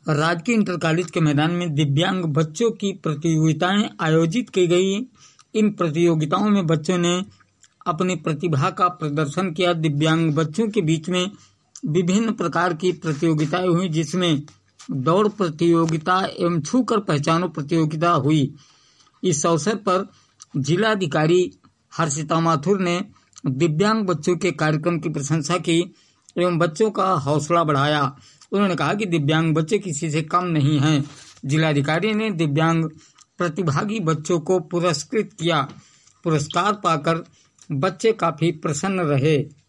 राजकीय inter college के मैदान में दिव्यांग बच्चों की प्रतियोगिताएं आयोजित की गई। इन प्रतियोगिताओं में बच्चों ने अपनी प्रतिभा का प्रदर्शन किया। दिव्यांग बच्चों के बीच में विभिन्न प्रकार की प्रतियोगिताएं हुई, जिसमें दौड़ प्रतियोगिता एवं छूकर पहचानो प्रतियोगिता हुई। इस अवसर पर जिलाधिकारी हर्षिता माथुर ने दिव्यांग बच्चों के कार्यक्रम की प्रशंसा की एवं बच्चों का हौसला बढ़ाया। उन्होंने कहा कि दिव्यांग बच्चे किसी से कम नहीं हैं। जिलाधिकारी ने दिव्यांग प्रतिभागी बच्चों को पुरस्कृत किया। पुरस्कार पाकर बच्चे काफी प्रसन्न रहे।